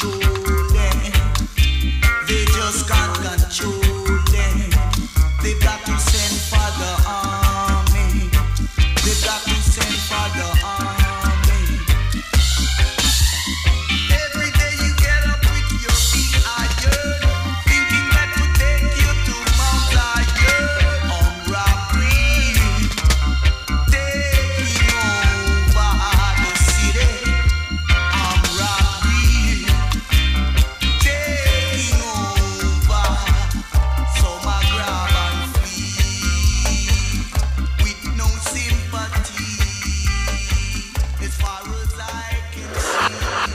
control them. They just can't control them. They've got to send for the army. They've got to send for the army. Every day you get up with your feet iron, thinking that would take you to Mount Zion. On robbery, taking over the city. On robbery, taking over. Some are grab and flee with no sympathy, as far as I can see.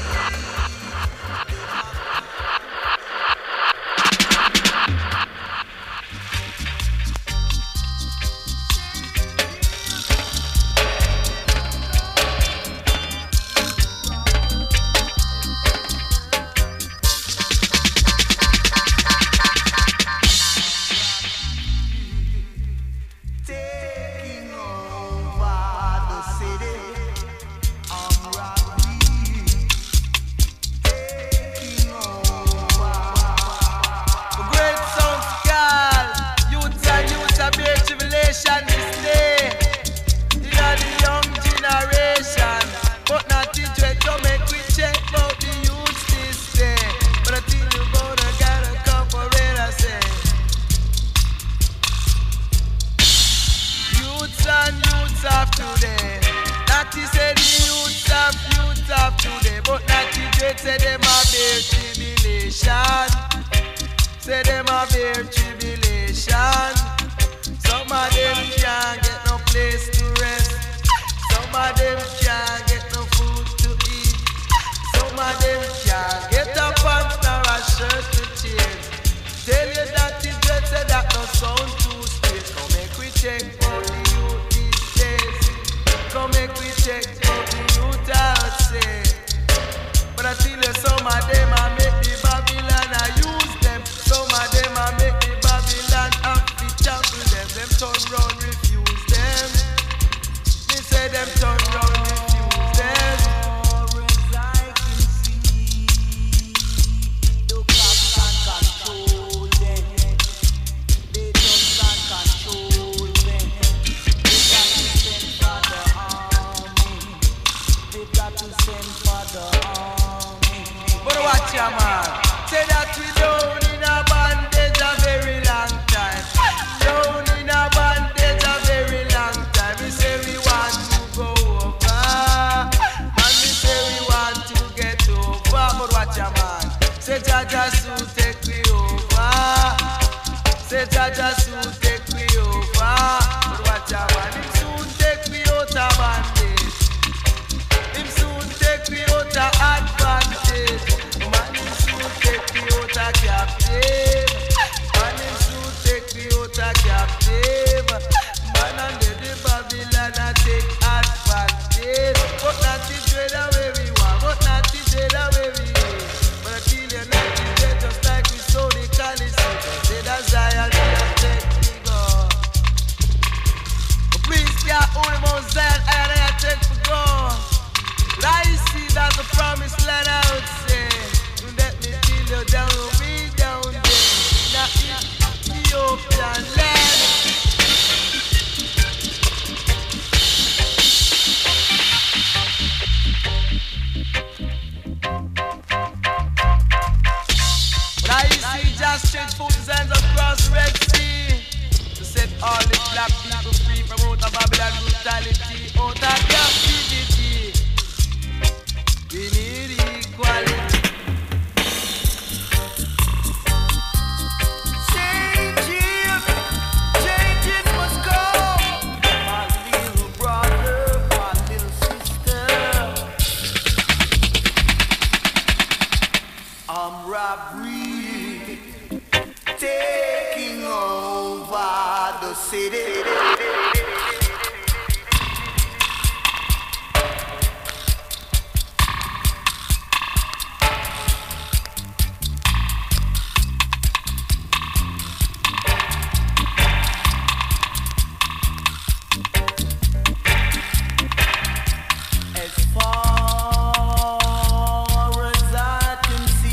Taking over the city. I'm robbery. Taking over. Great sounds, girl. Youths and youths are bear tribulation this day. They are the young generation, but not the dread to make we check about the youths this day. But I think you gonna get a couple red, I say. Youths and youths of today. Not to say the youths of today, but not to dread say them a bear tribulation. Say them a bear tribulation. Some of them can't get no place to rest. Some of them can't get no food to eat. Some of them can't get a pants nor a shirt to change. Tell you that the dread say that no sound too straight. Come make we check for the youth these days. Come make we check for the youth out say. But I tell you some of them I make the Babylon I use them. Some of them I make the Babylon have to trample them. Them turn round refuse them. Me say them turn round refuse them. As I can see, the cops can't control them. They just can't control them. They got to send for the army. They got to send for the army. But watch ya man. Say that we down in a bondage a very long time. Down in a bondage a very long time. We say we want to go over. And we say we want to get over. But watch ya man. Say Jaja soon take we over. Say Jaja soon take we over. But watch ya man. Him soon take we out of bondage. Him soon take we out of advantage. Man, him soon take me out of captive. Man, him soon take me out of captive. Man, under the Babylon I take advantage. But not the dread away we want. But not the dread away we need. But I feel you not the dread just like we saw the Coliseum. Say that Zion will take me God. But please can't hold Mount Zion and I take for God. But I see that the promised land I would say. Let me feel you down, way down there. Now Ethiopian land. But I see just straight foot his hands across Red Sea to set all the black people free from out of Babylon brutality, out of captivity. We need equality. Changes must come. My little brother, my little sister. I'm robbery, taking over the city. As far as I can see.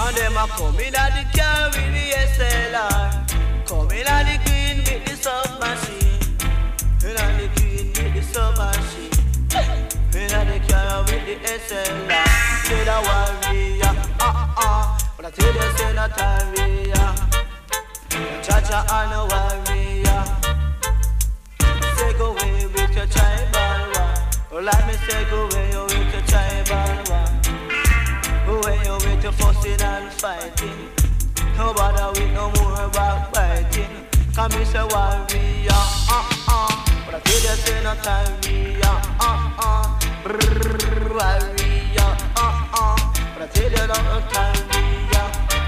And them a coming at the car with the SLR, coming at the green with the submachine, and at the green with the submachine, and at the car with the SLR. Say the warrior, but I tell you say not warrior. Cha-cha and a warrior. Say go away with your tribal war. Well, let me say go away with your tribal war. Go away with your fussing and fighting. No bother with no more backbiting. Come me say warrior, but I tell you say not warrior, warrior, but I tell you not warrior.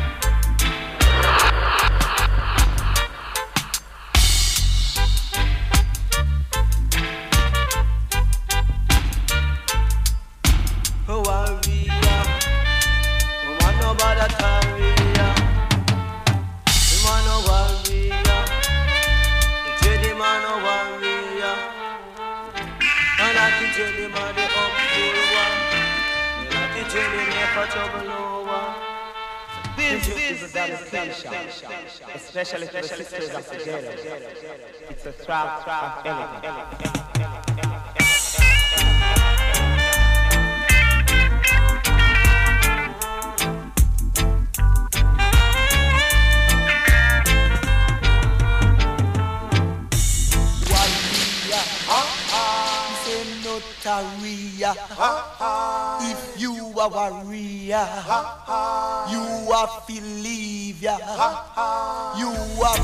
Warrior, woman no bother warrior, woman no warrior, Jenny man no warrior, and I can tell him on the uphill one, and I can tell him never trouble no one. This is a dedication, especially for the sisters of the jail. It's a trap of elegance. Warrior, if you are warrior, you are believe ya, you are.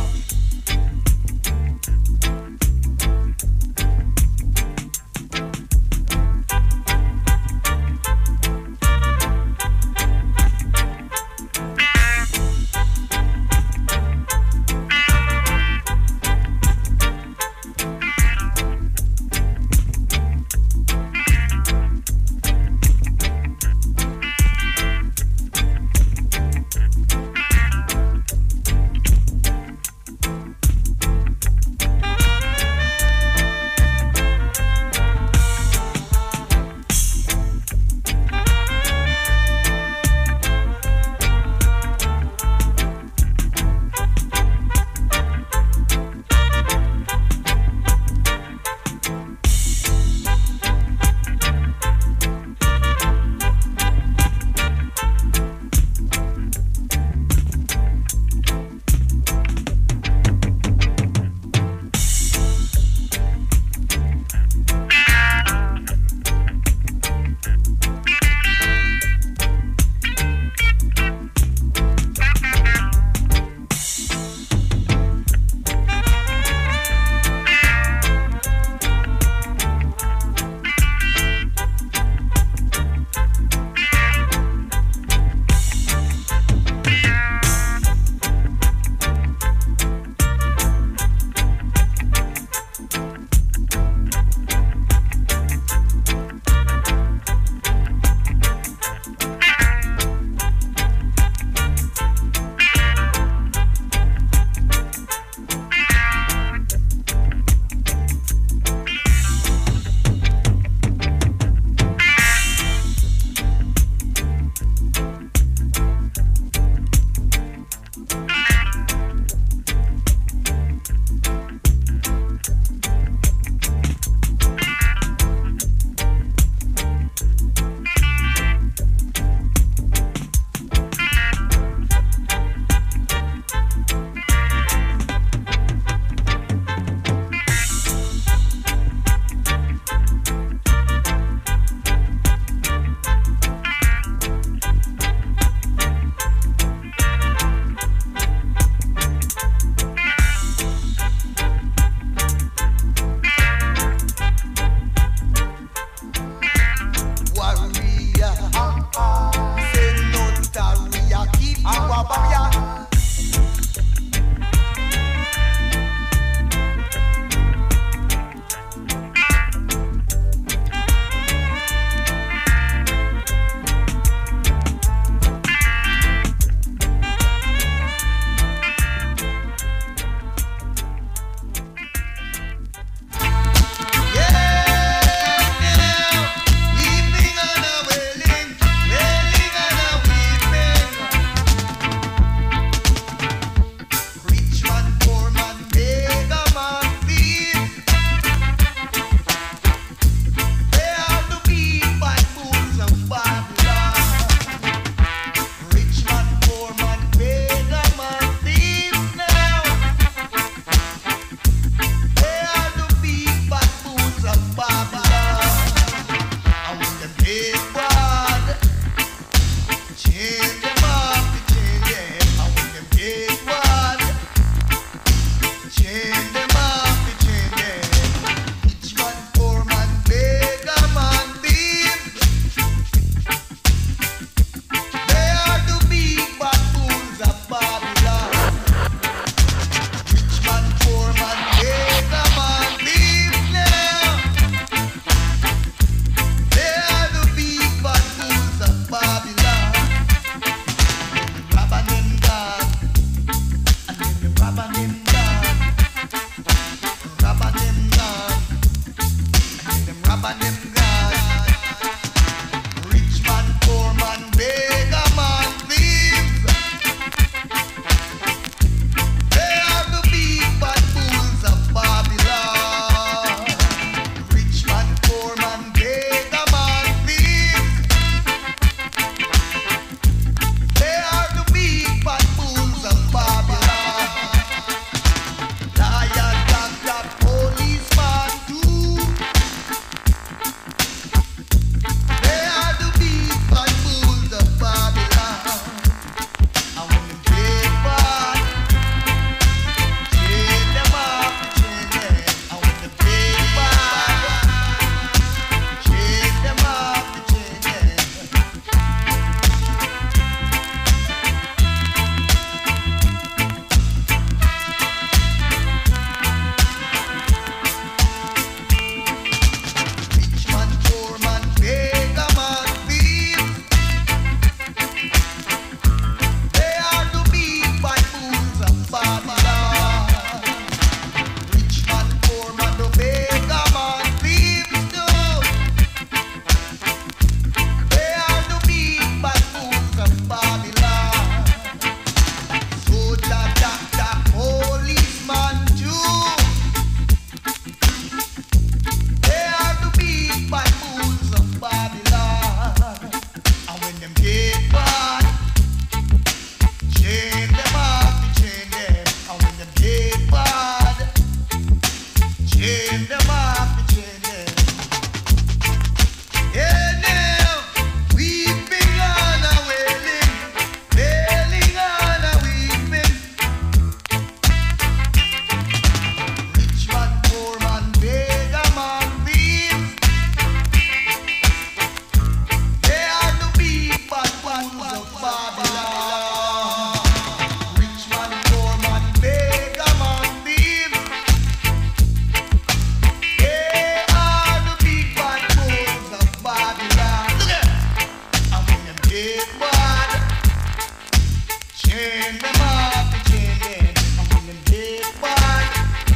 Chain them up, chain them. I'm on them big bad.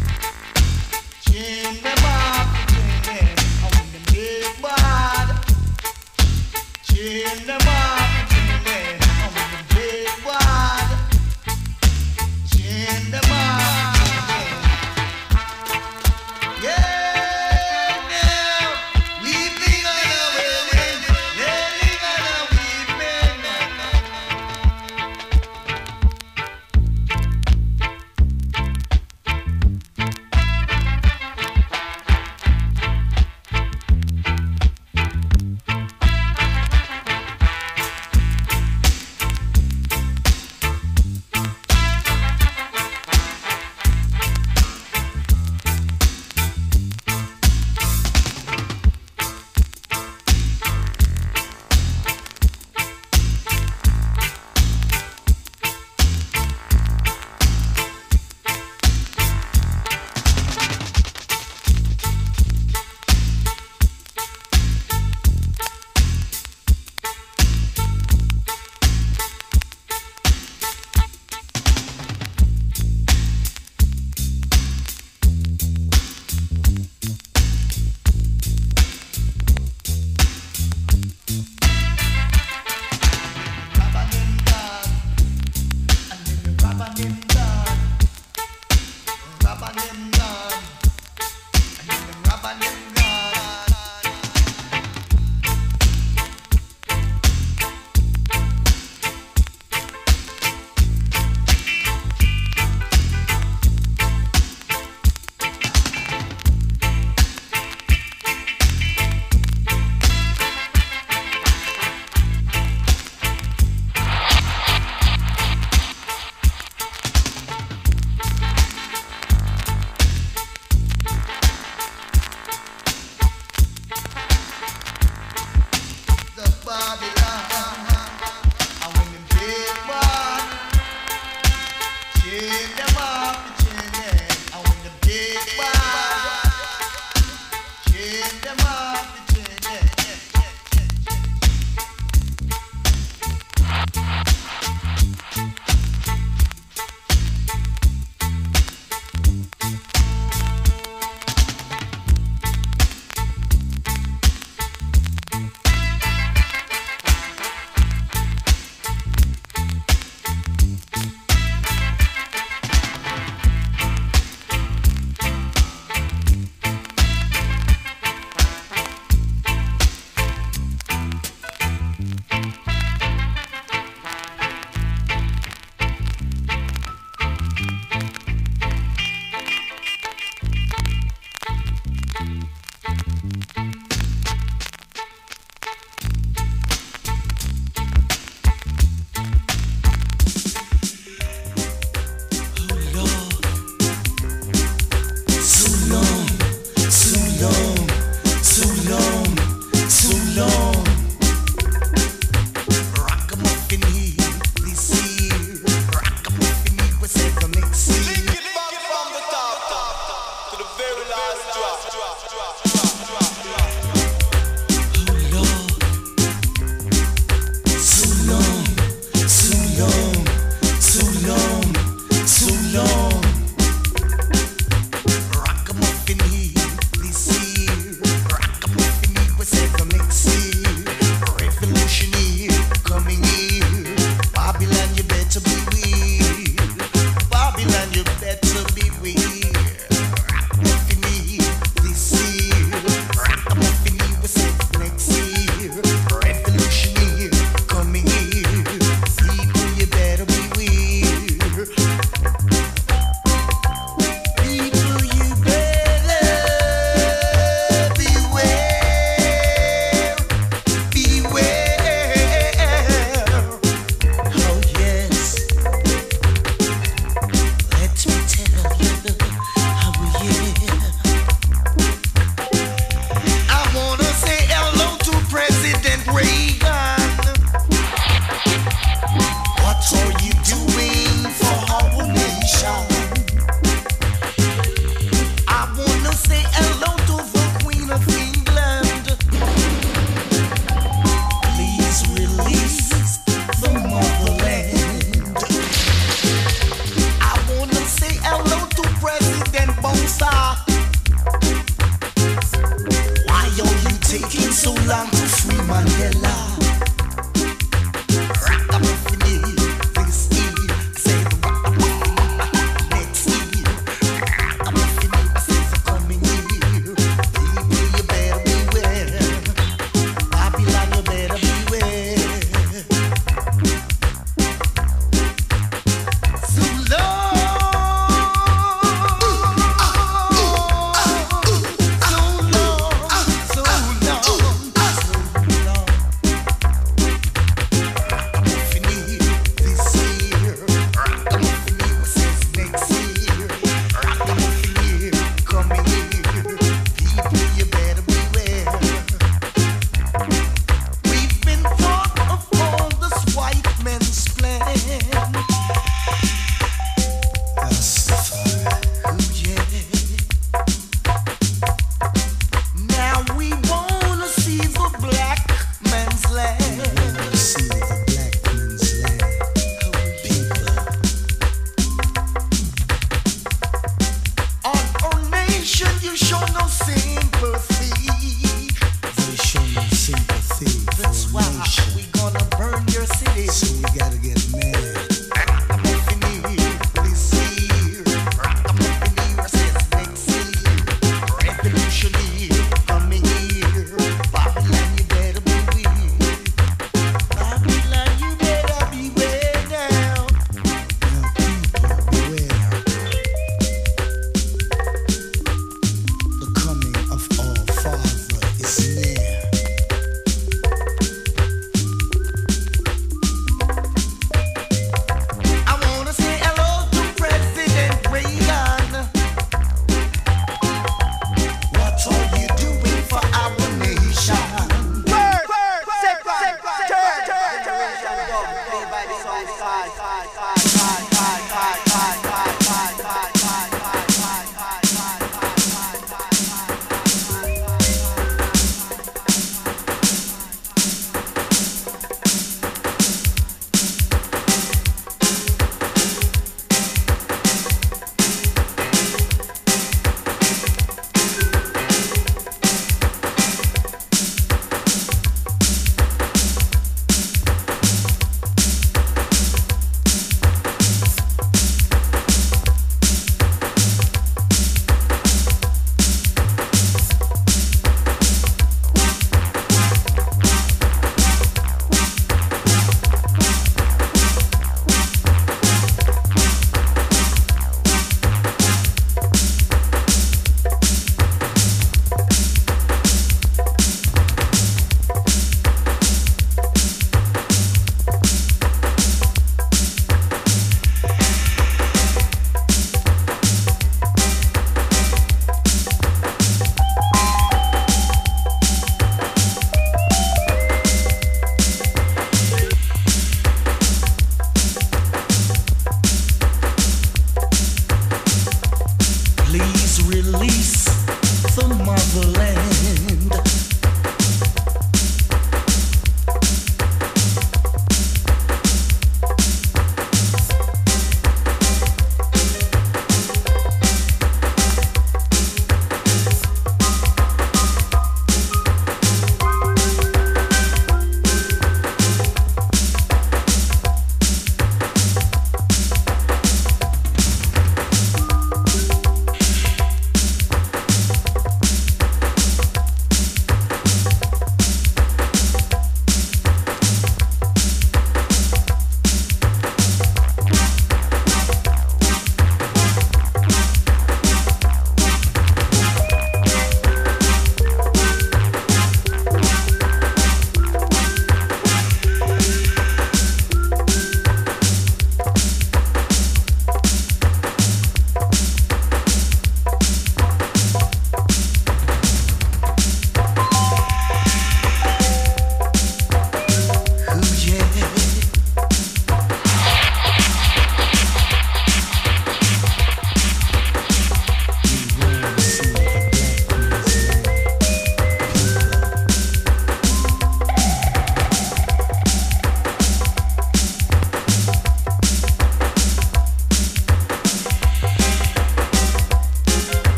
Chain them up, chain them. I'm on them big bad. Chain them up, chain them. I'm on them big bad. Chain them up, chain them. Yeah, now weeping on a wailing, wailing on a weeping.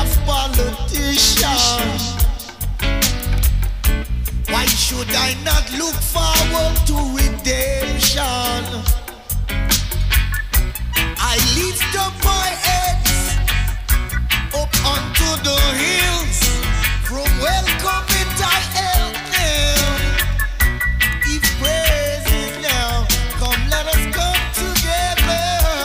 of politicians. Why should I not look forward to redemption? I lift up my heads up onto the hills. From welcome it I help them. If praise is now, come let us come together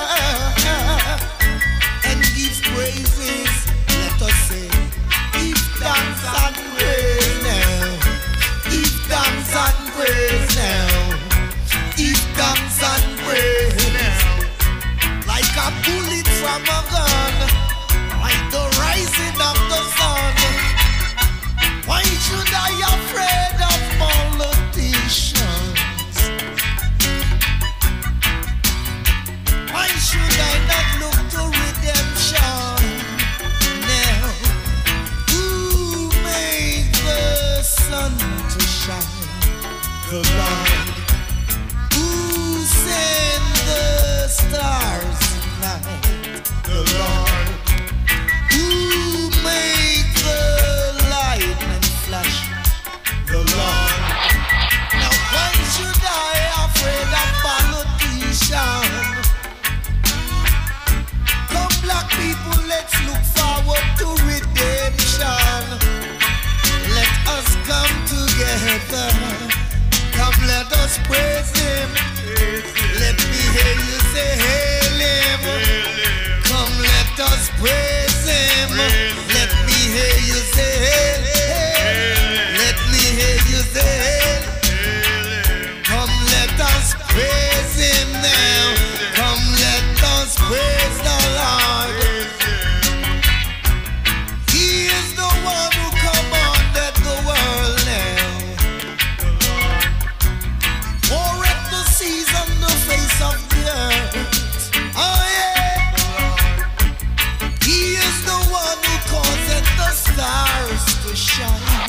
and give praises. Let us say, give thanks and praise now. Give thanks and praise now. Give thanks and praise now. Like a bullet from a gun, like the rising of the sun. Why should I afraid of politicians? Why should I not look to redemption now? Who made the sun to shine? The Lord. Who sent the stars tonight? The Lord. Who made the lightning flash? The Lord. Now why should I afraid of politicians? Come black people, let's look forward to redemption. Let us come together. Come let us praise him. Let me hear you say hail him. Come let us praise him. Let me hear you say hail. Let me hear you say hail. Come let us praise him now. Come let us praise the Lord. He is the one who commanded the world now. Poured the seas on the face of the earth. Oh yeah. He is the one who caused the stars to shine.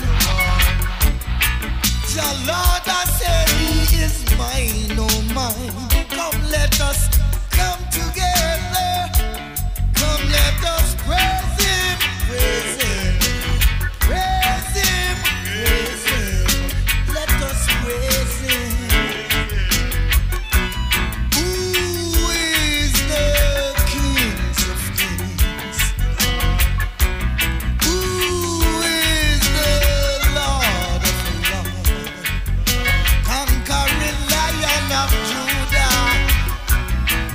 The Lord has said he is mine, oh mine. Come let us come together. Come let us praise him, praise him, praise him, praise him. Let us praise him. Who is the King of Kings? Who is the Lord of Lords? Conquering Lion of Judah.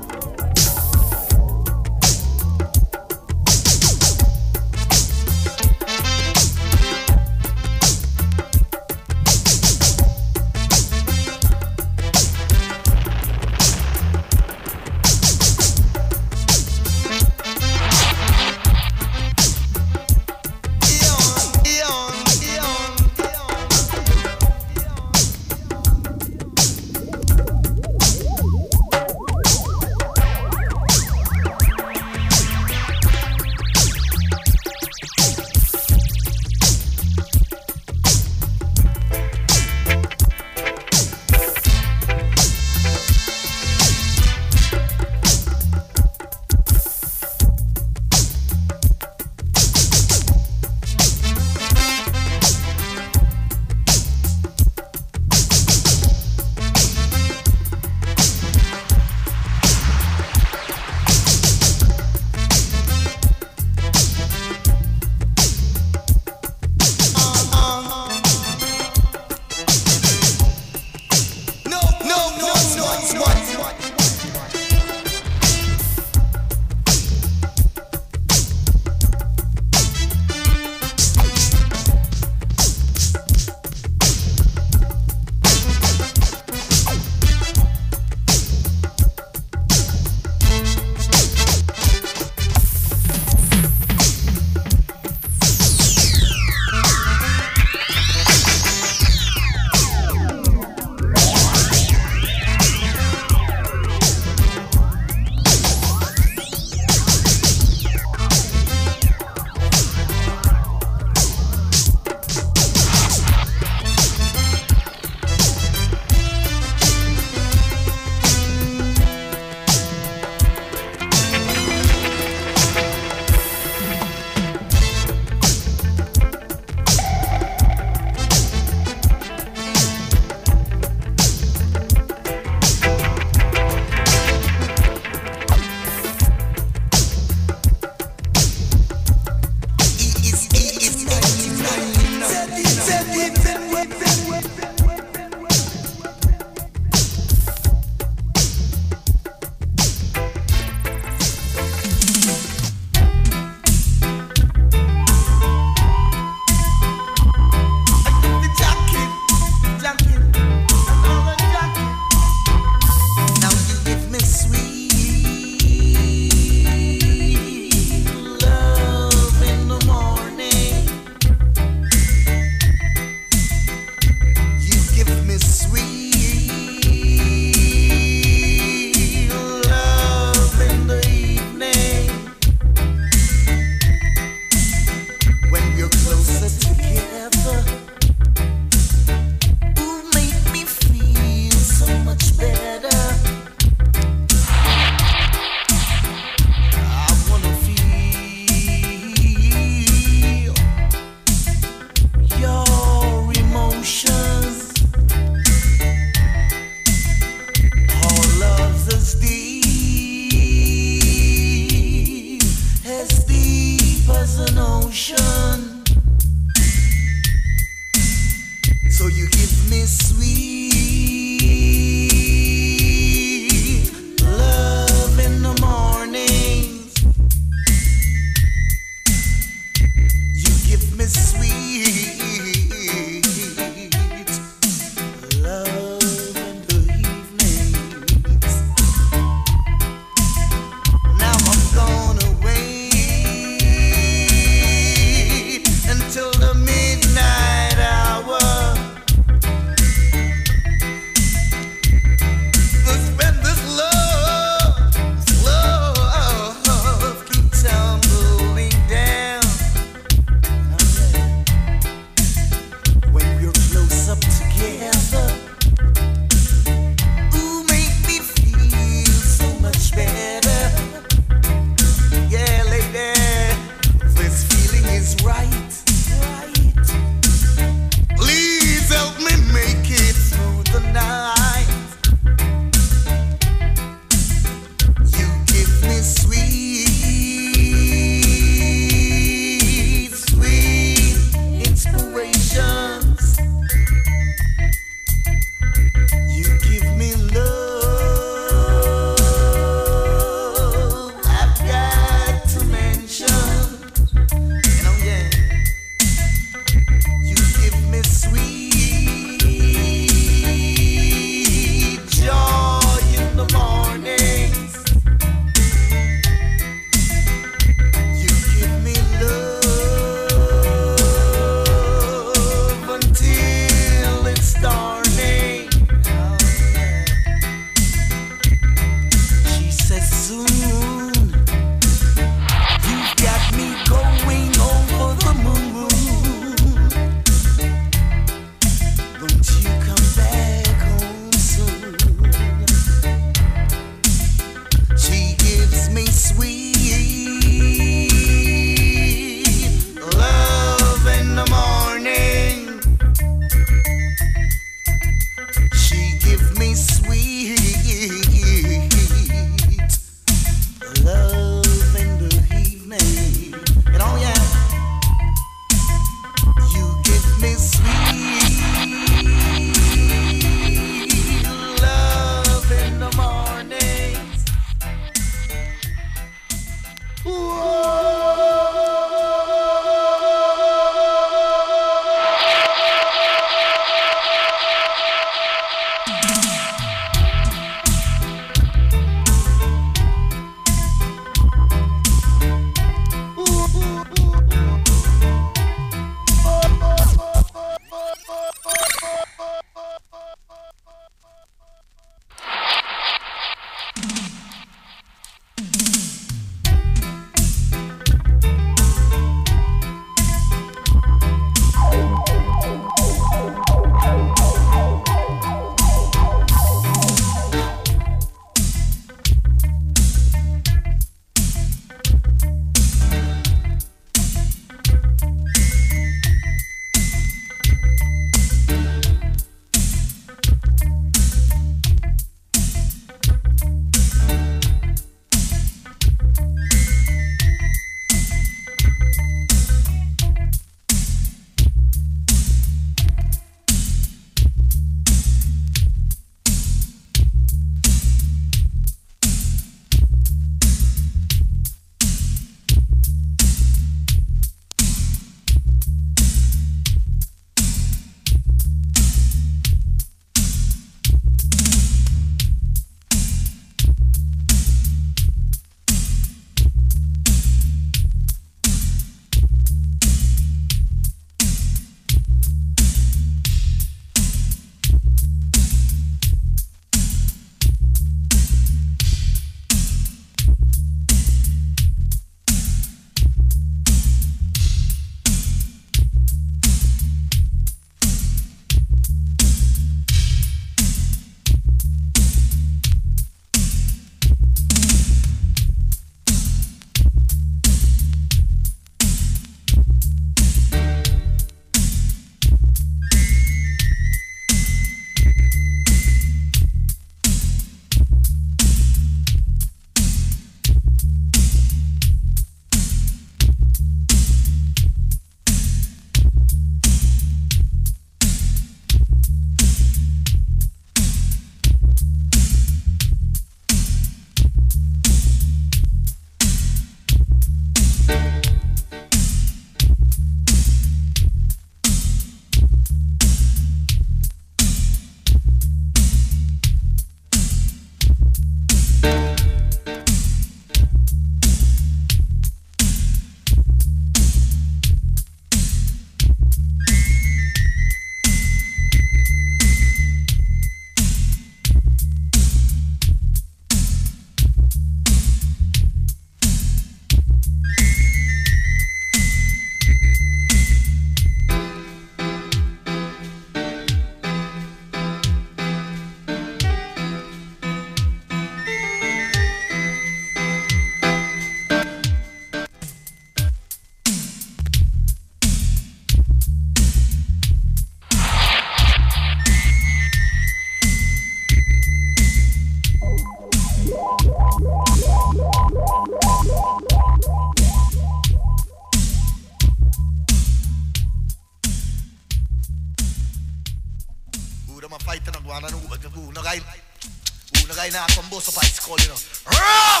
them a fight and a go on and who no guy now come boss up ice cold, you know. Rough!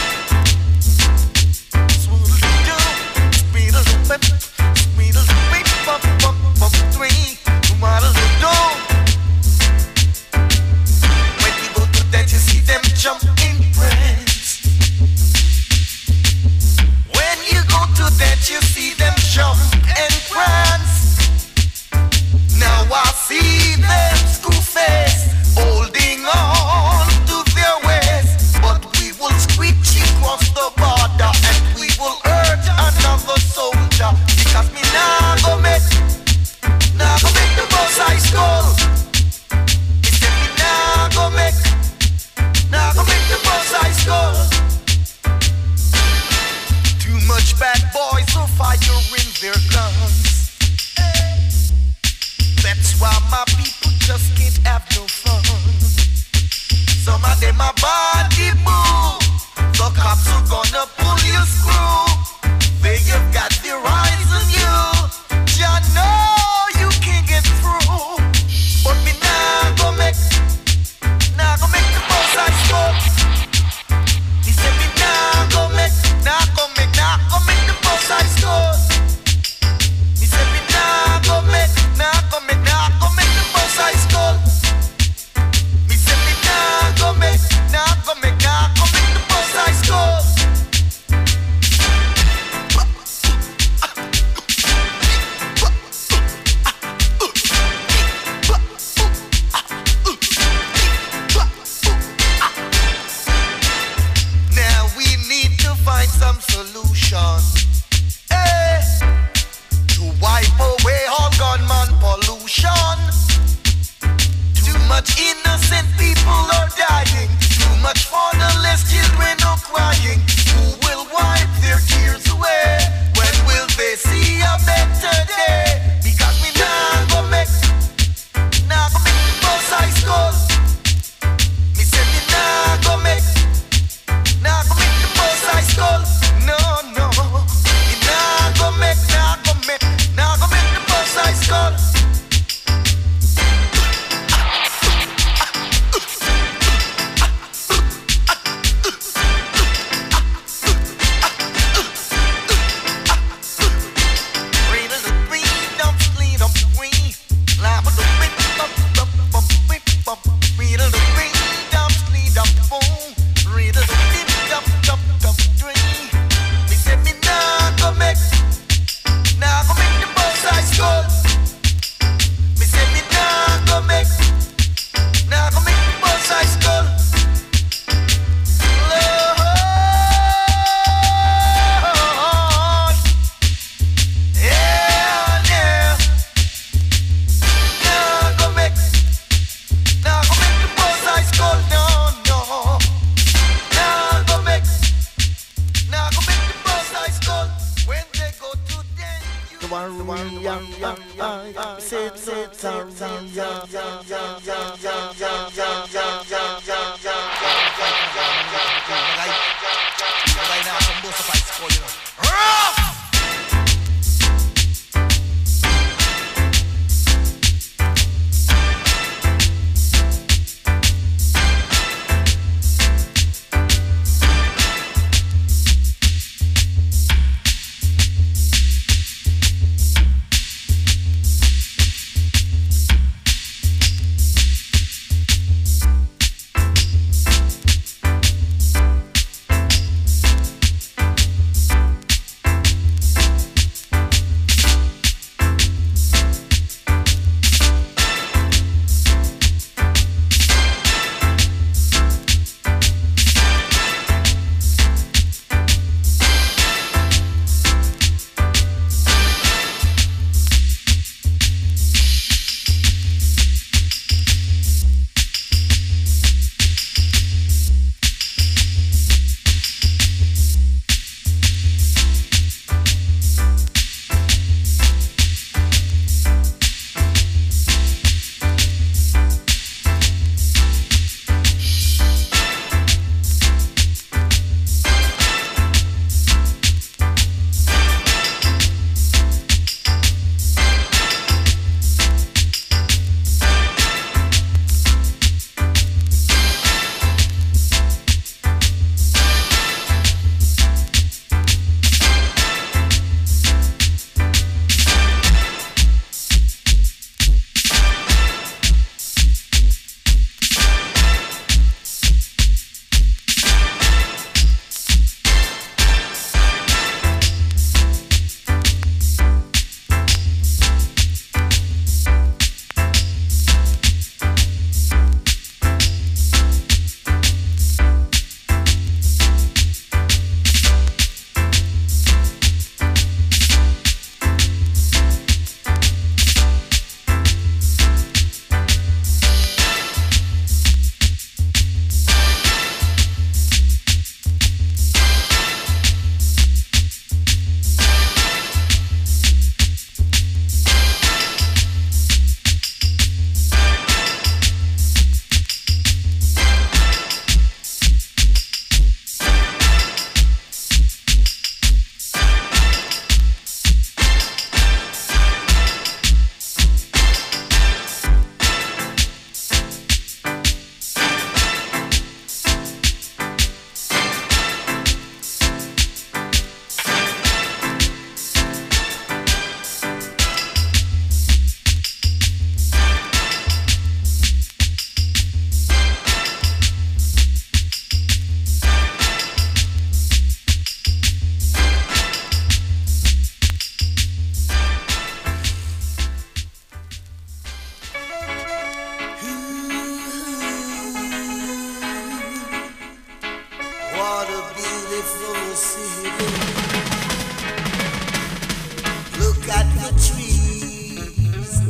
Speed of the whip, speed of the whip, up, three, what does it do? When you go to that, you see them jump in prance. When you go to that, you see them jump and prance. Now I see them school face holding on to their waist, but we will screech across the border and we will hurt another soldier because me nah go make the boss I skull. He said me nah go make the boss I skull. Too much bad boys who firing their guns. That's why my people just can't have no fun. Some of them are body move. The cops are gonna pull your screw. They have got their eyes on you. Ya know you can't get through. But me nah go make the boss I smoke. He said me nah go make the boss I smoke. He said me nah go make the boss I skull. Me say me nah go make the boss I skull. Now we need to find some solution. Hey, to wipe away all gunman pollution. Too much innocent people are dying. Too much fatherless children are crying. Who will wipe their tears away? When will they see a better day? Because me nah go make the boss I skull. Me say me nah go make the boss I skull. No. Me nah go make the boss I skull.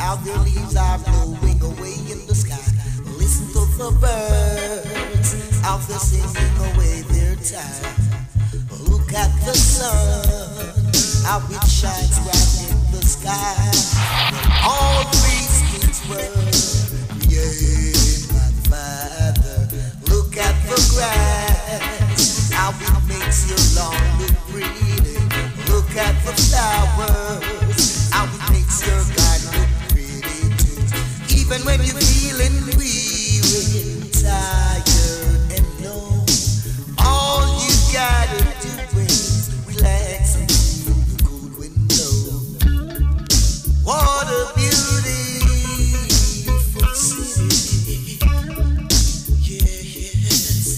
how their leaves are blowing away in the sky. Listen to the birds, how they're singing away their time. Look at the sun, how it shines bright in the sky. All these things were created by the Father. Look at the grass, how it makes your lawn look pretty. Look at the flowers, how it makes your garden look pretty too. Even when you're feeling weary, tired and low, all you gotta do is relax and feel the cool wind blow. What a beautiful city, yes.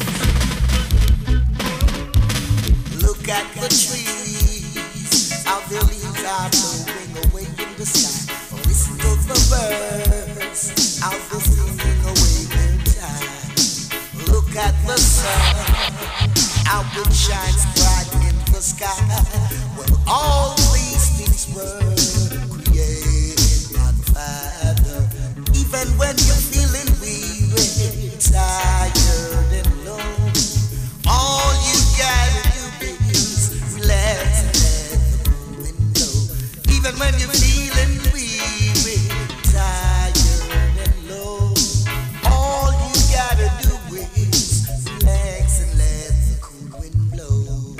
Look at the trees, how their leaves are blowing away in the sky. Listen to the birds, how they're singing away their time. Look at the sun, how it shines bright in the sky. Well, all these things were created by the Father. Even when you're feeling weary, tired and low, all you gotta do is relax and let the cool wind blow. Even when you're feeling weary, tired and low, all you gotta do is relax and let the cool wind blow.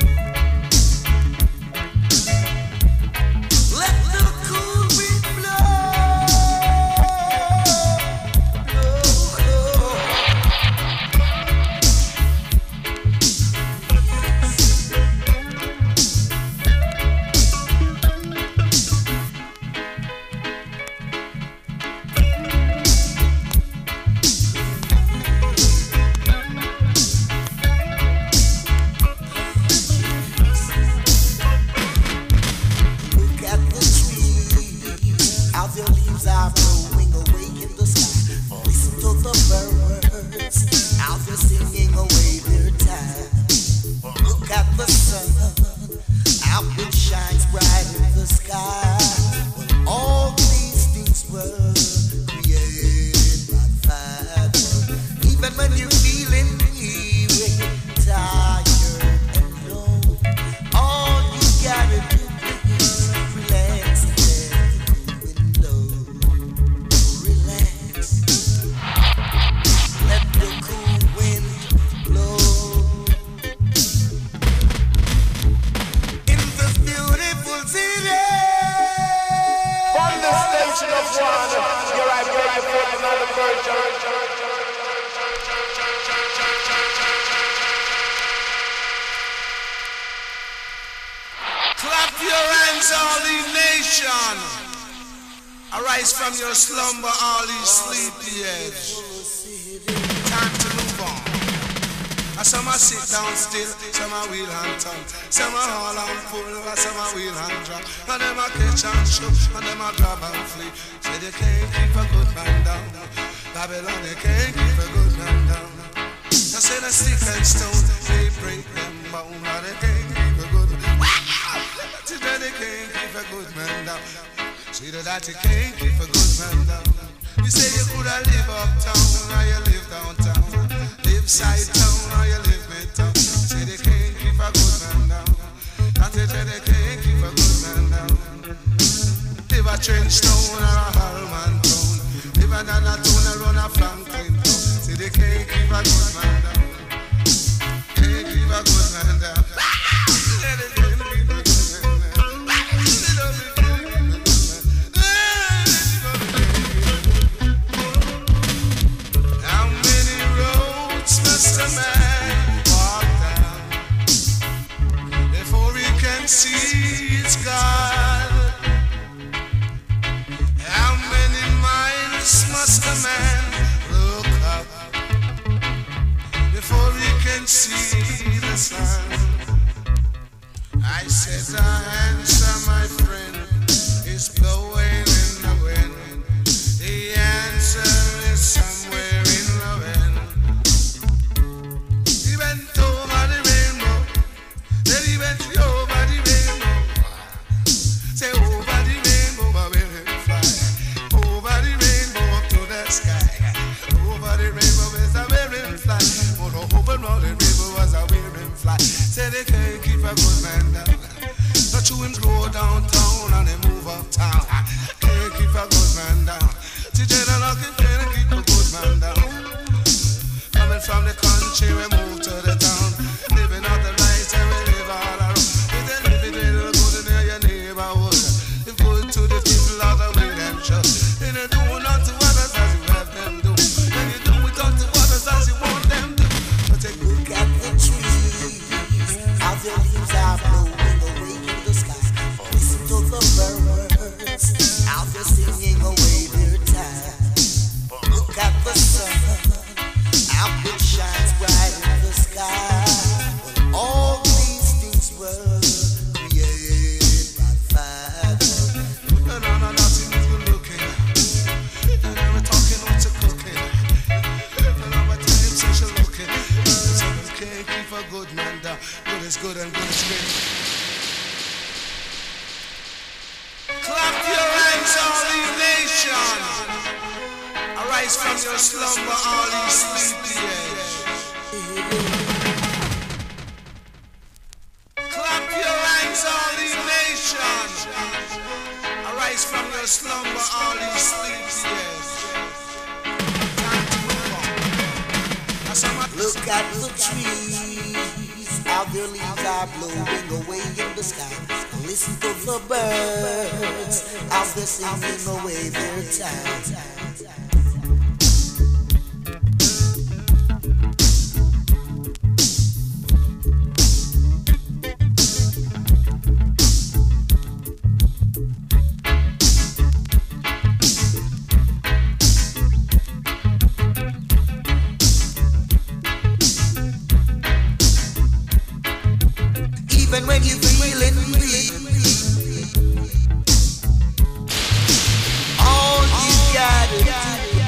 Let the cool wind blow. Look at the trees, how their leaves are blowing away in the sky. Listen to the birds, how they're singing away their time. Look at the sun, how it shines bright in the sky. All these things were created by the Father. Even when you're feeling weary, tired and low, all you gotta do is relax and let the cool wind blow. Relax, let the cool wind blow. In this beautiful city, From the station of one, here I bring you forth another version. Clap your hands, all ye nation. Arise from your slumber, all ye sleepyheads. Time to move on. Some a sit down still, some a wheel and turn, some a haul and pull, some a wheel and drop, and them a catch and shoot, and them a grab and flee. Say they can't keep a good man down. Babylon, they can't keep a good man down. They say the stick and stone, they break them bound, and they can't keep a good man down. Today they can't keep a good man down. See that they can't keep a good man down. You say you coulda live uptown, or you live downtown. Live side town or you live midtown. Say they can't keep a good man down. That they say they can't keep a good man down. Live a trench town or a Hallman town. Live another town or run a Franklin town. Say they can't keep a good man down. Can't keep a good man down. Must a man walk down before he can see his God? How many miles must a man look up before he can see the sun? I said the answer, my friend, is blowing in the wind. The answer is somewhere in the wind. He went over the rainbow, then he went over the rainbow. Say over the rainbow, but we will fly. Over a good man down. Not you him grow downtown and him move uptown. Can't keep a good man down. TJ the Lucky can't keep a good man down. Coming from the country, we move to the town. Living out the life and we live all around. We then live it little good in your neighborhood. If good to the people out the way them trust. And you do not to others as you have them do. And you do it unto others as you want them to. But take a look at the trees. How their leaves are blowing away in the sky. Listen to the birds. How they're singing away their time. Look at the sun. How it shines bright in the sky. All these things were created by fire. And I'm not even looking. And I'm talking what you're cooking. And I'm a time social looking. So you can't keep a good man down. Good is good and good is great. Clap your hands, all the nation. Arise from your slumber, all ye sleepyheads. Clap your hands, all the nation. Arise from your slumber, all ye sleepyheads. Time to move on. Look at the trees, how their leaves are blowing away in the sky. Listen to the birds, how they're singing away their time. Even when you're feeling weak, all you gotta do.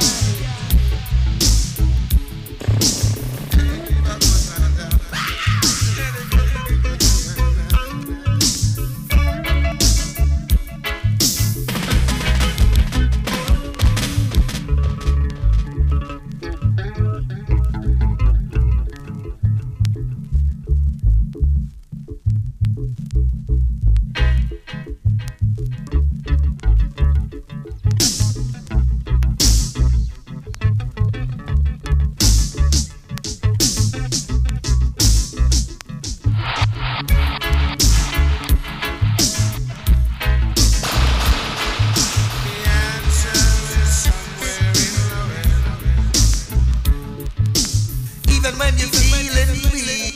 Even when you're feeling weak,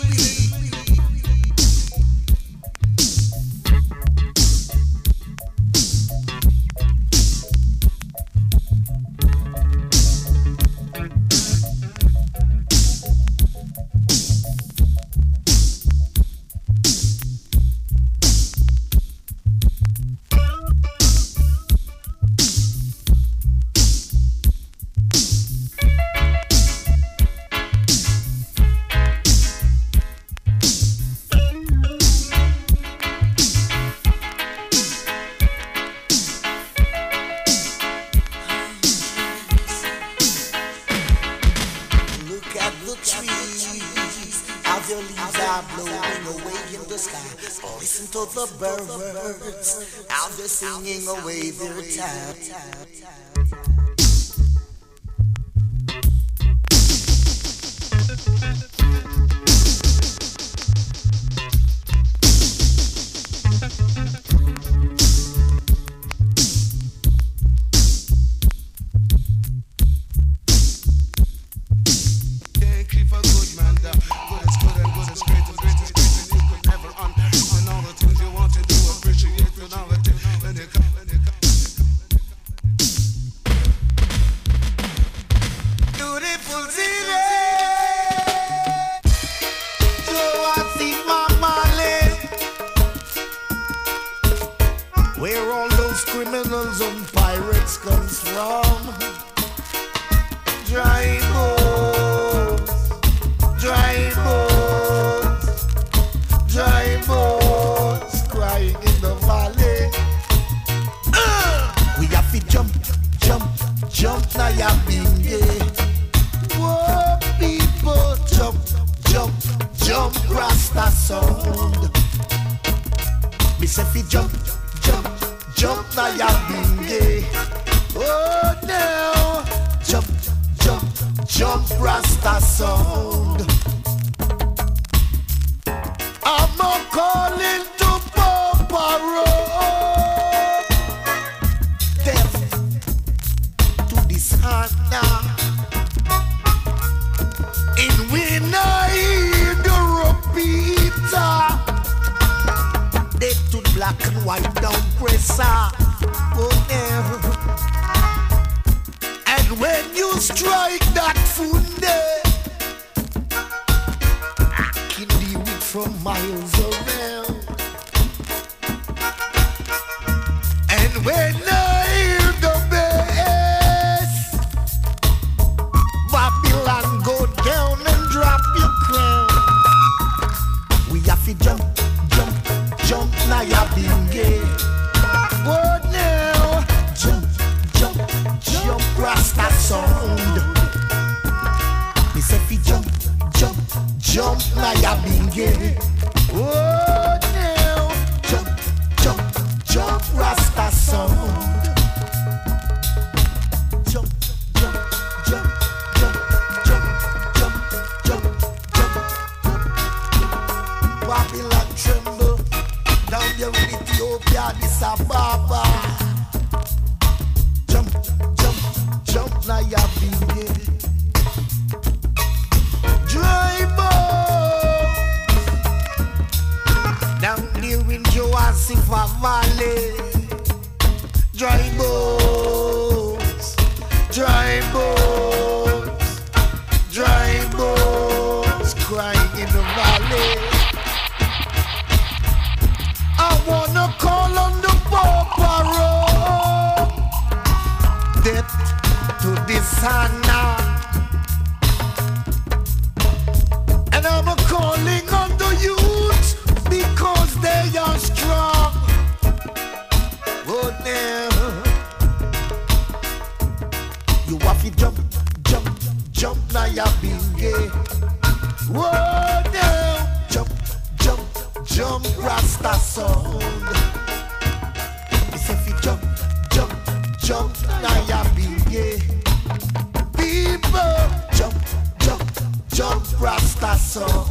their leaves are blowing away in the sky. Listen to the birds, how they're singing away their time. Where all those criminals and pirates comes from. Dry bones, dry bones, dry bones, crying in the valley. We have to jump, jump, jump, now ya binge. Whoa, people, jump, jump, jump, Rasta sound. say fi jump, jump, jump now ya bingy. Oh now, jump, jump, jump Rasta sound. I'm a calling to Papa Road. Death to this hand now. In when I hear the repeater, they to black and white down presser. Oh yeah. And when you strike that funde, I can deal it from miles around. And when I hear the bass, Babylon go down and drop your crown. We have to jump, jump, jump now ya bingy. Oh now, jump, jump, jump Rasta sound. Me say fi jump, jump, jump now ya bingy. Oh now, jump, jump, jump Rasta sound. Jump, jump, jump, jump, jump, jump, jump, jump. Babylon tremble down there in Ethiopia, Addis Ababa. Jump, jump, jump now ya bingy. Dry bones down there in Joasifa Valley. Dry bones, dry bones, dry bones crying in the valley. I wanna call on the Papa Road. Death to this hand now. And I'm calling on the youth because they are strong. Oh now, you have to jump, jump, jump now ya bingy. Oh now, jump, jump, jump Rasta sound. It's if you jump, jump, jump now ya bingy. People jump, jump, jump Rasta sound.